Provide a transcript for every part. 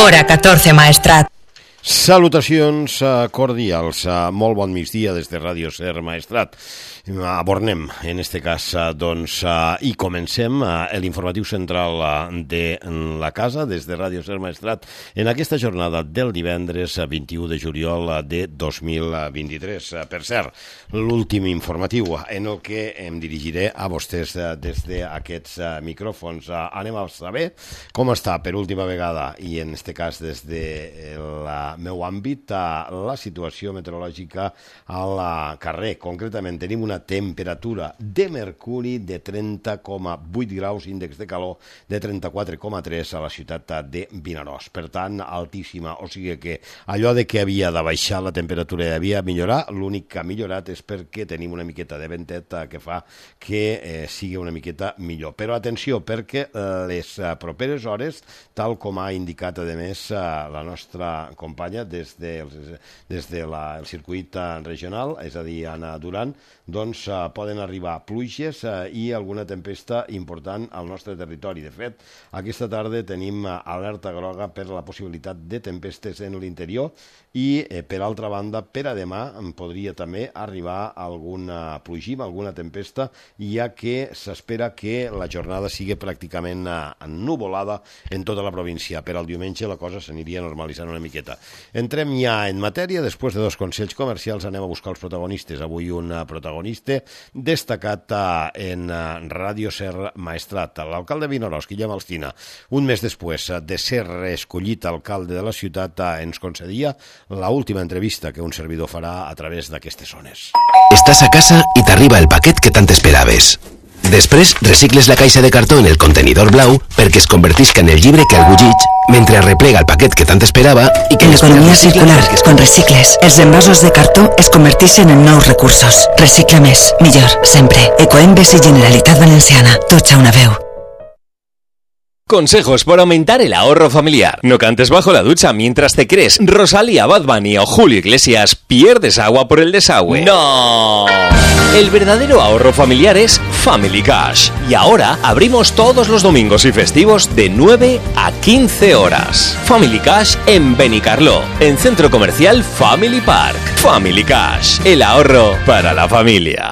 Hora 14 Maestrat. Salutacions cordials, molt bon migdia des de Ràdio Ser Maestrat. Abornem, en este cas, i comencem l'informatiu central de la casa des de Ràdio Ser Maestrat en aquesta jornada del divendres 21 de juliol de 2023. Per cert, l'últim informatiu en el que em dirigiré a vostès des d'aquests micròfons. Anem a saber com està per última vegada, i en este cas des de meu àmbit, la situació meteorològica al carrer. Concretament tenim una temperatura de mercuri de 30,8 graus, índex de calor de 34,3 a la ciutat de Vinaròs. Per tant, altíssima, o sigui que allò de que havia de baixar la temperatura i havia de millorar, l'únic que ha millorat és perquè tenim una miqueta de ventet que fa que sigui una miqueta millor. Però atenció, perquè les properes hores, tal com ha indicat a més la nostra companya des del circuit regional, és a dir, Anna Duran, doncs poden arribar pluges i alguna tempesta important al nostre territori. De fet, aquesta tarda tenim alerta groga per la possibilitat de tempestes en l'interior i, per altra banda, per a demà podria també arribar alguna plugim, alguna tempesta, ja que s'espera que la jornada sigui pràcticament ennuvolada en tota la província. Per al diumenge la cosa s'aniria normalitzant una miqueta. Entrem ja en matèria. Després de 2 consells comercials anem a buscar els protagonistes. Avui un protagonista destacat en Ràdio Ser Maestrat, l'alcalde de Vinaròs, Guillem Alsina. Un mes després de ser escollit alcalde de la ciutat, ens concedia l'última entrevista que un servidor farà a través d'aquestes zones. Estàs a casa i t'arriba el paquet que tant esperaves. Després, recicles la caixa de cartó en el contenidor blau perquè es convertisca en el llibre que algú llig, mentre replega el paquet que tant esperava i que... En l'economia circular, con Recicles, els envasos de cartó es converteixen en nous recursos. Recicla més, millor, sempre. Ecoembes i Generalitat Valenciana, tots a una veu. Consejos por aumentar el ahorro familiar. No cantes bajo la ducha mientras te crees Rosalía, Bad Bunny o Julio Iglesias, pierdes agua por el desagüe. ¡No! El verdadero ahorro familiar es Family Cash. Y ahora abrimos todos los domingos y festivos de 9 a 15 horas. Family Cash en Benicarló, en Centro Comercial Family Park. Family Cash, el ahorro para la familia.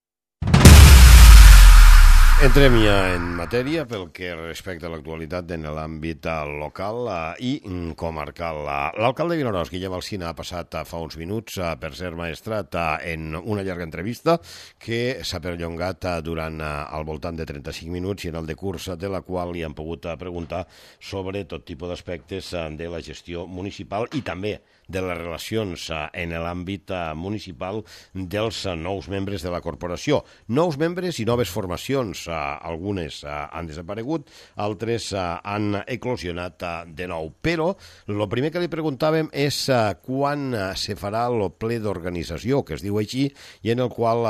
Entrem ja en matèria pel que respecta a l'actualitat en l'àmbit local i comarcal. L'alcalde de Vinaròs, Guillem Alsina, ha passat fa uns minuts per Ser Maestrat en una llarga entrevista que s'ha perllongat durant al voltant de 35 minuts i en el decurs de la qual li han pogut preguntar sobre tot tipus d'aspectes de la gestió municipal i també de les relacions en l'àmbit municipal dels nous membres de la corporació. Nous membres i noves formacions. Algunes han desaparegut, altres han eclosionat de nou. Però el primer que li preguntàvem és quan se farà el ple d'organització, que es diu així, i en el qual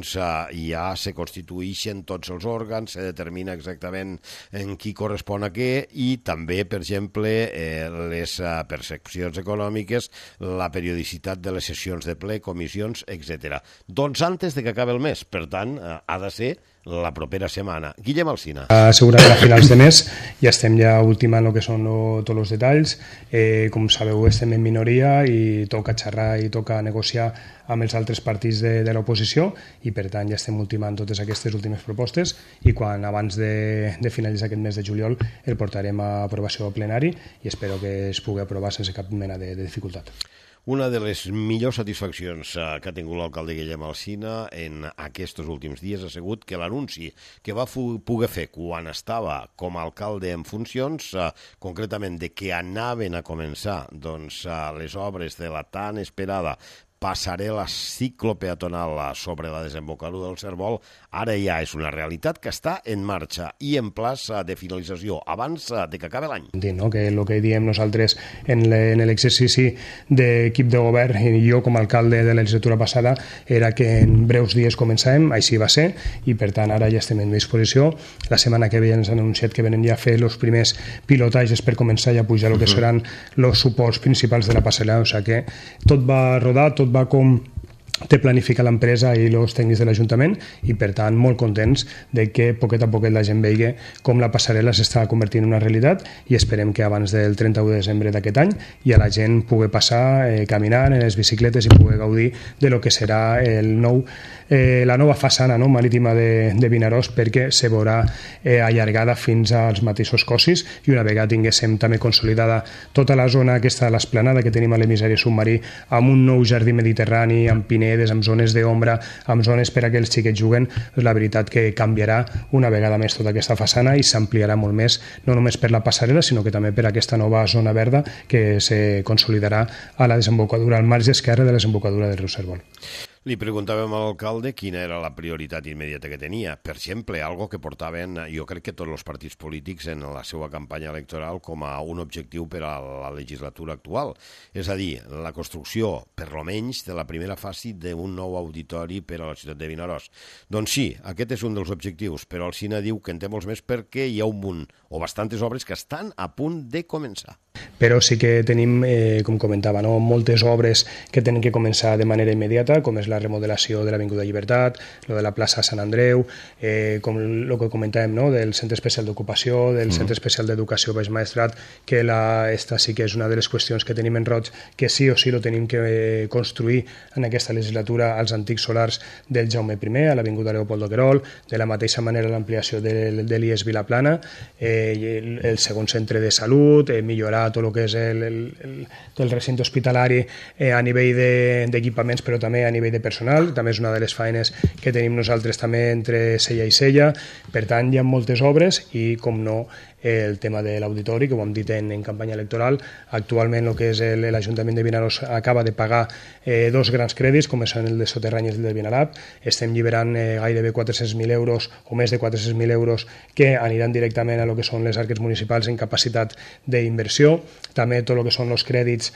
ja se constitueixen tots els òrgans, se determina exactament en qui correspon a què i també, per exemple, les percepcions econòmiques, la periodicitat de les sessions de ple, comissions, etc. Doncs antes de que acabi el mes, per tant, ha de ser la propera setmana. Guillem Alsina. Segurament a finals de mes ja estem ultimant el que són tots els detalls. Com sabeu, estem en minoria i toca xerrar i toca negociar amb els altres partits de l'oposició i per tant ja estem ultimant totes aquestes últimes propostes i quan abans de finalitzar aquest mes de juliol el portarem a aprovació plenari i espero que es pugui aprovar sense cap mena de dificultat. Una de les millors satisfaccions que ha tingut l'alcalde Guillem Alsina en aquests últims dies ha sigut que l'anunci que va poder fer quan estava com a alcalde en funcions, concretament de que anaven a començar les obres de la tan esperada passarel·la ciclopeatonal sobre la desembocadura del Cérvol, ara ja és una realitat que està en marxa i en plaça de finalització abans de que acabi l'any. Que el que diem nosaltres en l'exercici d'equip de govern i jo com a alcalde de la legislatura passada era que en breus dies començàvem, així va ser, i per tant ara ja estem en disposició. La setmana que ve ens han anunciat que venen ja a fer els primers pilotatges per començar ja a pujar el que seran els suports principals de la passarel·la, o sigui que tot va rodar, tot va com té planificat l'empresa i els tècnics de l'Ajuntament i per tant molt contents de que poquet a poquet la gent vegi com la passarel·la s'està convertint en una realitat i esperem que abans del 31 de desembre d'aquest any ja la gent pugui passar caminant en les bicicletes i pugui gaudir de lo que serà la nova façana marítima de Vinaròs, perquè se veurà allargada fins als mateixos cossis i una vegada tinguéssim també consolidada tota la zona aquesta de l'esplanada que tenim a l'emissari submarí amb un nou jardí mediterrani, amb pinedes, amb zones d'ombra, amb zones per a que els xiquets juguen, la veritat que canviarà una vegada més tota aquesta façana i s'ampliarà molt més, no només per la passarel·la sinó que també per aquesta nova zona verda que se consolidarà a la desembocadura, al marge esquerre de la desembocadura del riu Cérvol. Li preguntàvem a l'alcalde quina era la prioritat immediata que tenia. Per exemple, algo que portaven, jo crec que tots els partits polítics en la seva campanya electoral com a un objectiu per a la legislatura actual. És a dir, la construcció, per lo menys, de la primera fase d'un nou auditori per a la ciutat de Vinaròs. Doncs sí, aquest és un dels objectius, però el Sina diu que en té molts més perquè hi ha un munt o bastantes obres que estan a punt de començar. Però sí que tenim, com comentava, moltes obres que tenen que començar de manera immediata, com és la remodelació de l'Avinguda Llibertat, lo de la plaça Sant Andreu, com el que comentàvem del Centre Especial d'Ocupació, del Centre Especial d'Educació Baix Maestrat, que esta sí que és una de les qüestions que tenim en roig, que sí o sí lo tenim que construir en aquesta legislatura als antics solars del Jaume I, a l'Avinguda Leopoldo Querol, de la mateixa manera l'ampliació de l'IES Vilaplana, el segon centre de salut, millorar tot el que és el recinte hospitalari a nivell d'equipaments però també a nivell de personal, també és una de les feines que tenim nosaltres també entre cella i cella, per tant hi ha moltes obres i com no el tema de l'auditori, que ho hem dit en campanya electoral. Actualment el que és l'Ajuntament de Vinaròs acaba de pagar dos grans crèdits, com són el de Soterrany i el del Vinalab. Estem lliberant gairebé 400.000 euros o més de 400.000 euros que aniran directament a lo que són les arques municipals en capacitat d'inversió. També tot el que són els crèdits,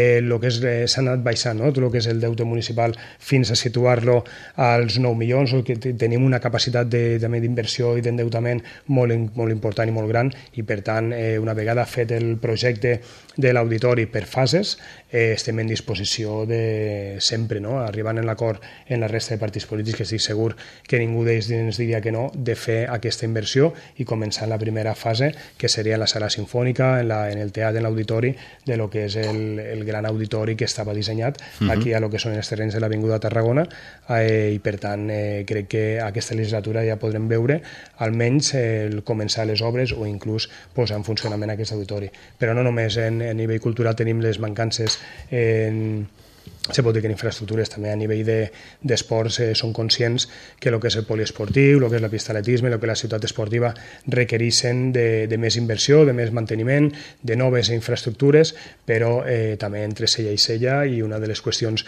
s'ha anat baixant, tot el que és el deute municipal fins a situar-lo als 9 milions, que tenim una capacitat també d'inversió i d'endeutament molt important i molt gran, i per tant una vegada fet el projecte de l'auditori per fases estem en disposició de sempre arribant a l'acord en la resta de partits polítics, que estic segur que ningú d'ells ens diria que no, de fer aquesta inversió i començar la primera fase, que seria la sala sinfònica, en el teatre, en l'auditori de lo que és el gran auditori que estava dissenyat aquí a lo que són els terrenys de l'Avinguda Tarragona, i per tant crec que aquesta legislatura ja podrem veure almenys començar les obres o inclús posar en funcionament aquest auditori. Però no només a nivell cultural tenim les mancances se pot dir que en infraestructures també a nivell d'esports són conscients que el que és el poliesportiu, el que és la pista d'atletisme, el que és la ciutat esportiva requereixen de més inversió, de més manteniment, de noves infraestructures, però també entre cella i cella, i una de les qüestions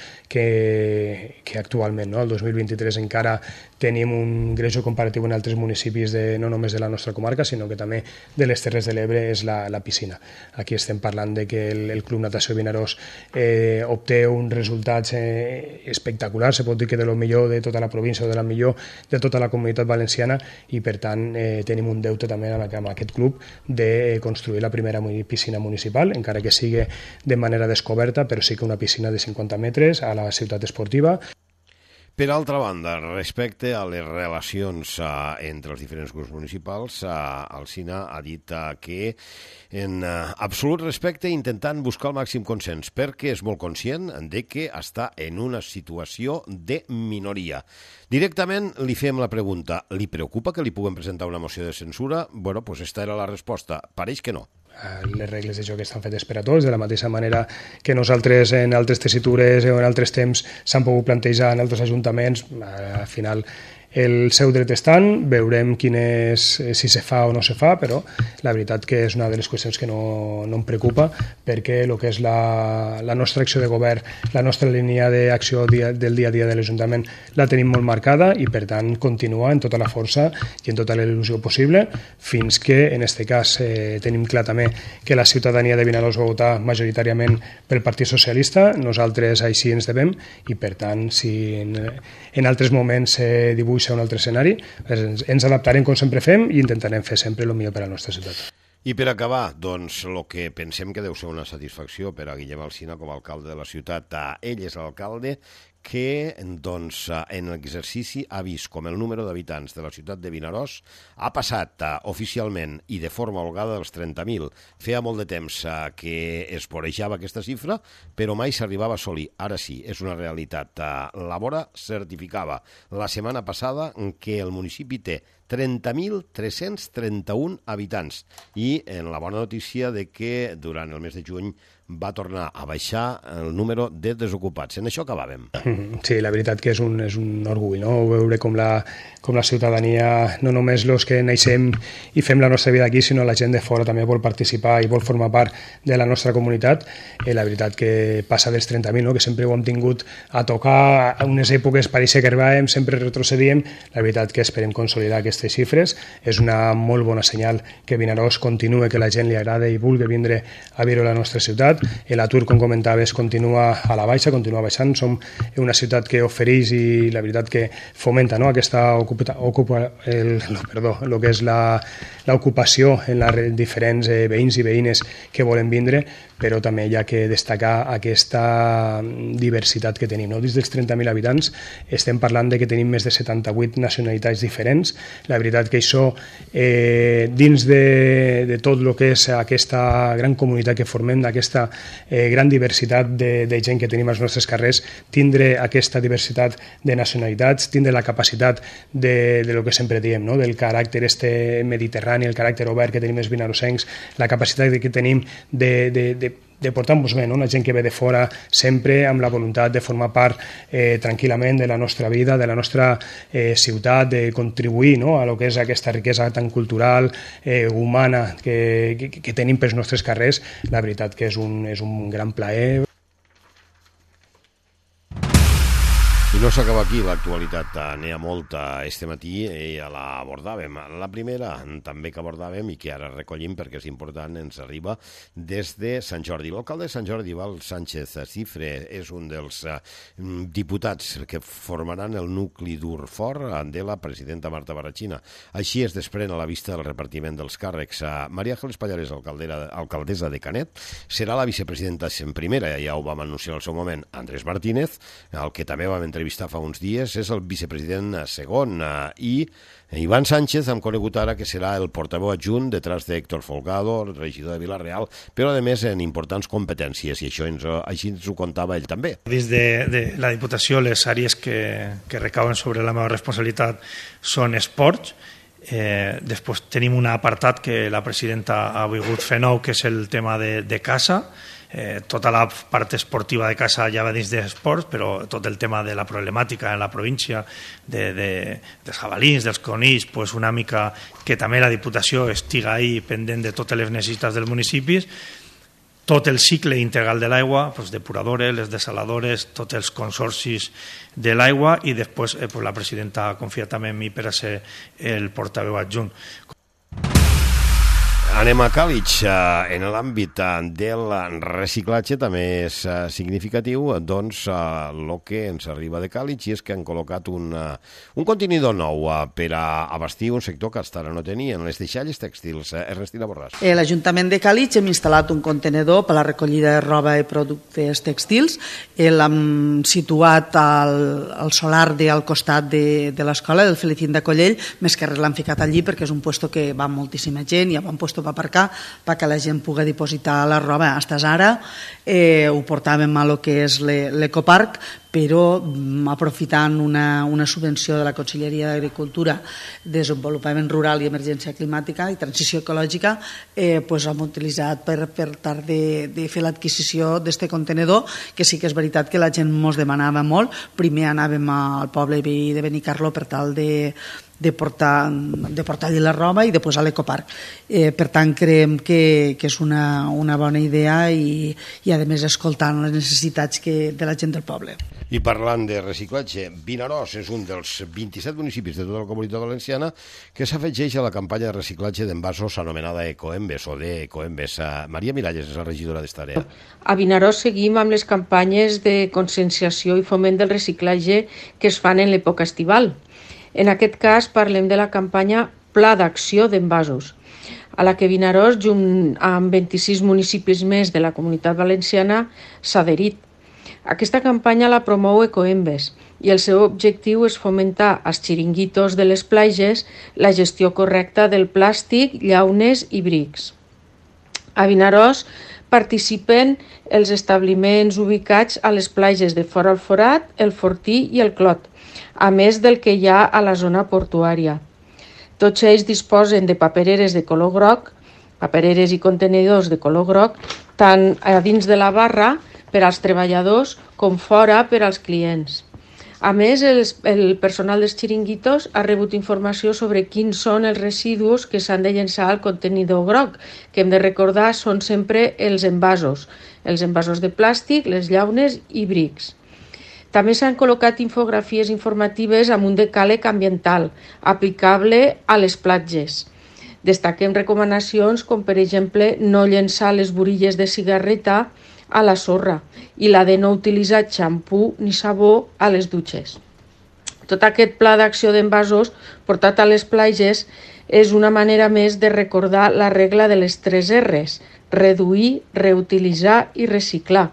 que actualment, el 2023 encara tenim un greuge comparatiu en altres municipis no només de la nostra comarca, sinó que també de les Terres de l'Ebre, és la piscina. Aquí estem parlant de que el Club Natació Vinaròs obté uns resultats espectaculars, se pot dir que de lo millor de tota la província o de la millor de tota la comunitat valenciana, i per tant tenim un deute també amb aquest club de construir la primera piscina municipal, encara que sigui de manera descoberta, però sí que una piscina de 50 metres a la ciutat esportiva. Per altra banda, respecte a les relacions entre els diferents grups municipals, el Sina ha dit que en absolut respecte intentant buscar el màxim consens, perquè és molt conscient de que està en una situació de minoria. Directament li fem la pregunta, li preocupa que li puguem presentar una moció de censura? Bueno, doncs esta era la resposta. Pareix que no. Les regles de joc estan fetes per a tots, de la mateixa manera que nosaltres en altres tessitures o en altres temps s'han pogut plantejar en altres ajuntaments. Al final el seu dret estant, veurem si se fa o no se fa, però la veritat que és una de les qüestions que no em preocupa, perquè el que és la nostra acció de govern, la nostra línia d'acció del dia a dia de l'Ajuntament la tenim molt marcada, i per tant continua en tota la força i en tota la il·lusió possible, fins que en aquest cas tenim clar també que la ciutadania de Vinaròs va votar majoritàriament pel Partit Socialista, nosaltres així ens devem, i per tant si en altres moments dibuixa un altre escenari, ens adaptarem com sempre fem i intentarem fer sempre el millor per a la nostra ciutat. I per acabar, doncs, el que pensem que deu ser una satisfacció per a Guillem Alsina com a alcalde de la ciutat, ell és l'alcalde que doncs, en l'exercici ha vist com el número d'habitants de la ciutat de Vinaròs ha passat oficialment i de forma holgada dels 30.000. Feia molt de temps que es vorejava aquesta xifra, però mai s'arribava a assolir. Ara sí, és una realitat. La Vora certificava la setmana passada que el municipi té 30.331 habitants i en la bona notícia de que durant el mes de juny va tornar a baixar el número de desocupats. En això acabàvem. Sí, la veritat que és un orgull, no? Veure com la ciutadania, no només els que naixem i fem la nostra vida aquí, sinó la gent de fora també vol participar i vol formar part de la nostra comunitat. La veritat que passa dels 30.000, no? Que sempre ho hem tingut a tocar, a unes èpoques pareixia que arribàvem, sempre retrocedíem. La veritat que esperem consolidar aquestes xifres. És una molt bona senyal que Vinaròs continua, que la gent li agrada i vulgui vindre a viure a la nostra ciutat. L'atur, com comentaves, continua a la baixa, continua baixant. Som una ciutat que ofereix i la veritat que fomenta, no? Aquesta el que és l'ocupació en les diferents veïns i veïnes que volen vindre, però també hi ha que destacar aquesta diversitat que tenim. No? Dins dels 30.000 habitants estem parlant de que tenim més de 78 nacionalitats diferents. La veritat que això, dins de tot el que és aquesta gran comunitat que formem, d'aquesta gran diversitat de gent que tenim als nostres carrers, tindre aquesta diversitat de nacionalitats, tindre la capacitat de lo que sempre diem, no? Del caràcter mediterrani, el caràcter obert que tenim els vinarossencs, la capacitat que tenim de portar-nos bé, no? Una gent que ve de fora sempre amb la voluntat de formar part tranquil·lament de la nostra vida, de la nostra ciutat, de contribuir, no? A lo que és aquesta riquesa tan cultural, humana que tenim pels nostres carrers. La veritat que és un gran plaer. I no s'acaba aquí l'actualitat, n'hi ha molta este matí i la abordàvem. La primera també que abordàvem i que ara recollim perquè és important, ens arriba des de Sant Jordi. L'alcalde de Sant Jordi, Val Sánchez Cifre, és un dels diputats que formaran el nucli dur fort de la presidenta Marta Barrachina. Així es desprèn a la vista del repartiment dels càrrecs. Maria Ángeles Pallarès, alcaldessa de Canet, serà la vicepresidenta en primera, ja ho vam anunciar al seu moment, Andrés Martínez, el que també vam entrevistar fa uns dies, és el vicepresident segon, i Iván Sánchez hem conegut ara que serà el portaveu adjunt detrás de Héctor Folgado, el regidor de Vila-real, però a més en importants competències, i això així ens ho contava ell també. Dins de la Diputació, les àrees que recauen sobre la meva responsabilitat són esports. Després tenim un apartat que la presidenta ha volgut fer nou, que és el tema de caça. Tota la part esportiva de casa ja va dins d'esports, però tot el tema de la problemàtica en la província dels jabalins, dels conills, pues una mica que també la Diputació estiga ahí pendent de totes les necessitats dels municipis. Tot el cicle integral de l'aigua, pues depuradores, les desaladores, tots els consorcis de l'aigua, i després pues la presidenta ha confiat també en mi per a ser el portaveu adjunt. Anem a Càlig. En l'àmbit del reciclatge també és significatiu doncs el que ens arriba de Càlig, i és que han col·locat un contenidor nou per a abastir un sector que fins ara no tenien, les deixalles tèxtils. Ernestina Borràs. L'Ajuntament de Càlig hem instal·lat un contenidor per a la recollida de roba i productes tèxtils. L'hem situat al solar al costat de l'escola, del Felicín de Collell, més que res l'han ficat allí perquè és un lloc que va moltíssima gent i un lloc per aparcar perquè la gent pugui dipositar la roba. Fins ara ho portàvem a lo que és l'ecoparc, però aprofitant una subvenció de la Conselleria d'Agricultura, Desenvolupament Rural i Emergència Climàtica i Transició Ecològica, hem utilitzat per tal de fer l'adquisició d'aquest contenidor, que sí que és veritat que la gent ens demanava molt. Primer anàvem al poble veí de Benicarló per tal de portar allí la roba i després a l'ecoparc. Per tant, creiem que és una bona idea i a més escoltant les necessitats de la gent del poble. I parlant de reciclatge, Vinaròs és un dels 27 municipis de tota la Comunitat Valenciana que s'afegeix a la campanya de reciclatge d'envasos anomenada Ecoembes o de Ecoembes. Maria Miralles és la regidora d'esta àrea. A Vinaròs seguim amb les campanyes de conscienciació i foment del reciclatge que es fan en l'època estival. En aquest cas parlem de la campanya Pla d'Acció d'Envasos, a la que Vinaròs, junt amb 26 municipis més de la Comunitat Valenciana, s'ha adherit. Aquesta campanya la promou Ecoembes i el seu objectiu és fomentar als xiringuitos de les platges la gestió correcta del plàstic, llaunes i brics. A Vinaròs participen els establiments ubicats a les platges de Fora el Forat, el Fortí i el Clot, a més del que hi ha a la zona portuària. Tots ells disposen de papereres de color groc, papereres i contenidors de color groc, tant a dins de la barra per als treballadors com fora per als clients. A més, el personal dels xiringuitos ha rebut informació sobre quins són els residus que s'han de llençar al contenidor groc, que hem de recordar són sempre els envasos de plàstic, les llaunes i brics. També s'han col·locat infografies informatives amb un decàleg ambiental aplicable a les platges. Destaquem recomanacions com, per exemple, no llençar les burilles de cigarreta a la sorra i la de no utilitzar xampú ni sabó a les dutxes. Tot aquest pla d'acció d'envasos portat a les platges és una manera més de recordar la regla de les 3 R's: reduir, reutilitzar i reciclar.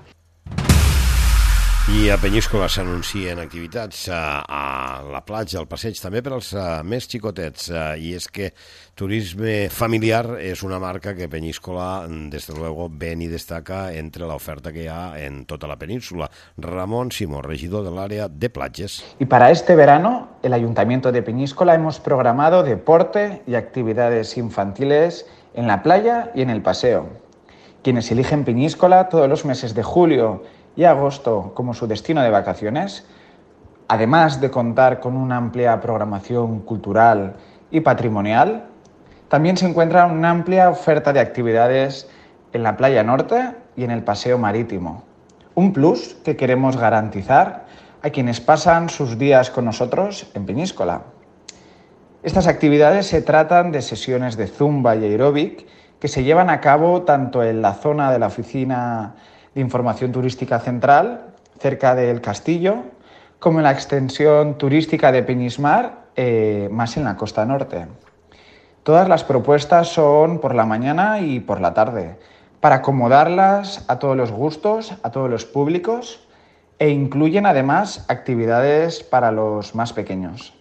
I a Penyíscola s'anuncien activitats a la platja, al passeig, també per als més xicotets. I és que turisme familiar és una marca que Penyíscola, desde luego, ven y destaca entre l'oferta que hi ha en tota la península. Ramón Simó, regidor de l'àrea de platges. Y para este verano, el Ayuntamiento de Peñíscola hemos programado deporte y actividades infantiles en la playa y en el paseo. Quienes eligen Peñíscola todos los meses de julio y agosto como su destino de vacaciones, además de contar con una amplia programación cultural y patrimonial, también se encuentra una amplia oferta de actividades en la playa norte y en el paseo marítimo. Un plus que queremos garantizar a quienes pasan sus días con nosotros en Peñíscola. Estas actividades se tratan de sesiones de zumba y aeróbic que se llevan a cabo tanto en la zona de la Oficina de Información Turística Central, cerca del castillo, como en la extensión turística de Peñísmar, más en la costa norte. Todas las propuestas son por la mañana y por la tarde, para acomodarlas a todos los gustos, a todos los públicos, e incluyen además actividades para los más pequeños.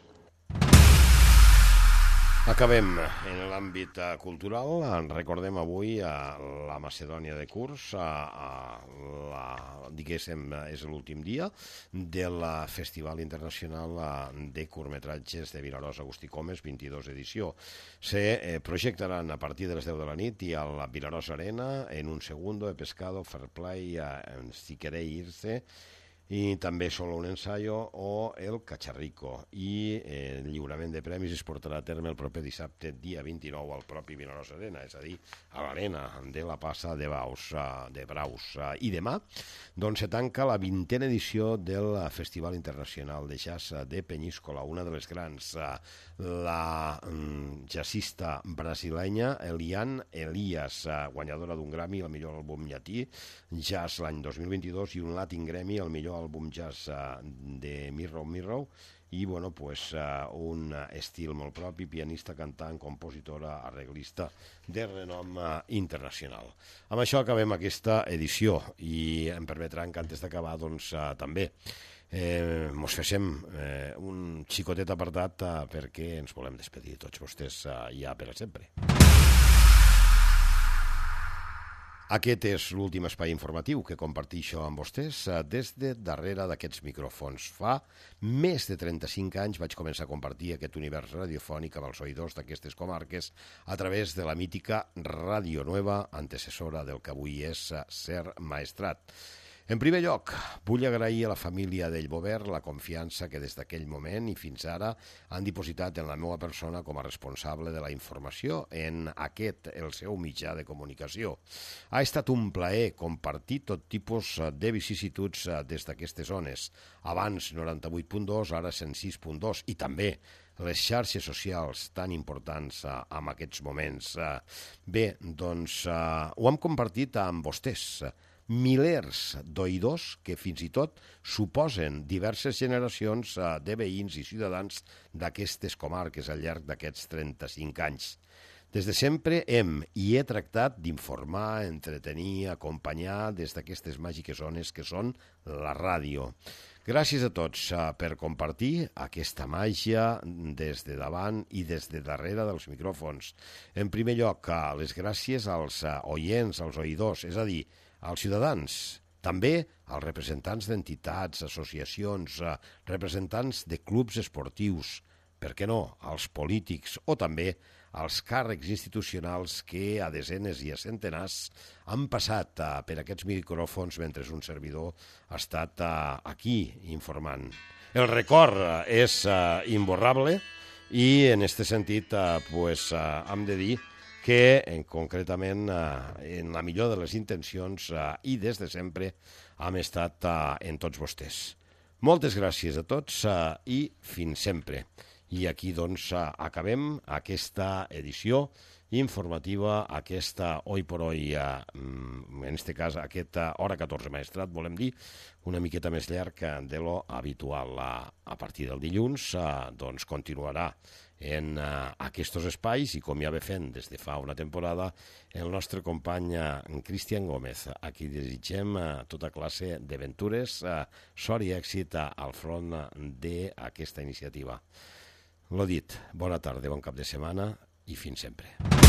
Acabem en l'àmbit cultural. Recordem avui la Macedònia de curs, diguéssim, és l'últim dia del Festival Internacional de Curtmetratges de Vinaròs Agustí Comes, 22 edició. Se projectaran a partir de les 10 de la nit i al Vinaròs Arena en un segundo, he pescado, fair play, si queréis irse, i també Solo un ensayo o El Cacharrico. I el lliurament de premis es portarà a terme el proper dissabte, dia 29, al propi Vinaròs Arena, és a dir, a l'arena de la Passa de Braus. I demà doncs, se tanca la 20a edició del Festival Internacional de Jazz de Penyíscola, una de les grans, la jazzista brasilenya Eliane Elias, guanyadora d'un Grammy al millor àlbum llatí jazz l'any 2022 i un Latin Grammy al millor àlbum jazz de Mirror, i bueno, pues, un estil molt propi, pianista, cantant, compositora, arreglista de renom internacional. Amb això acabem aquesta edició i em permetran que antes d'acabar doncs, també mos féssim un xicotet apartat perquè ens volem despedir tots vostès ja per a sempre. Aquest és l'últim espai informatiu que comparteixo amb vostès des de darrere d'aquests micròfons. Fa més de 35 anys vaig començar a compartir aquest univers radiofònic amb els oïdors d'aquestes comarques a través de la mítica Ràdio Nueva, antecessora del que avui és Ser Maestrat. En primer lloc, vull agrair a la família del Bobert la confiança que des d'aquell moment i fins ara han dipositat en la meva persona com a responsable de la informació en aquest, el seu mitjà de comunicació. Ha estat un plaer compartir tot tipus de vicissituds des d'aquestes zones. Abans 98.2, ara 106.2 i també les xarxes socials tan importants en aquests moments. Bé, doncs ho hem compartit amb vostès, milers d'oïdors que fins i tot suposen diverses generacions de veïns i ciutadans d'aquestes comarques al llarg d'aquests 35 anys. Des de sempre hem i he tractat d'informar, entretenir, acompanyar des d'aquestes màgiques zones que són la ràdio. Gràcies a tots per compartir aquesta màgia des de davant i des de darrere dels micròfons. En primer lloc, les gràcies als oients, als oïdors, és a dir, als ciutadans. També als representants d'entitats, associacions, representants de clubs esportius, per què no, als polítics o també als càrrecs institucionals que a desenes i a centenars han passat per aquests micròfons mentre un servidor ha estat aquí informant. El record és imborrable i en aquest sentit hem de dir que concretament en la millor de les intencions i des de sempre hem estat en tots vostès. Moltes gràcies a tots i fins sempre. I aquí, doncs, acabem aquesta edició informativa, aquesta Hoy por Hoy, en aquest cas, aquesta hora 14 Maestrat, volem dir, una miqueta més llarg de lo habitual. A partir del dilluns, doncs, continuarà en aquests espais i, com ja ve fent des de fa una temporada, el nostre company Cristian Gómez, a qui desitgem tota classe d'aventures, sort i èxit al front d'aquesta iniciativa. L'ho dit, bona tarda, bon cap de setmana i fins sempre.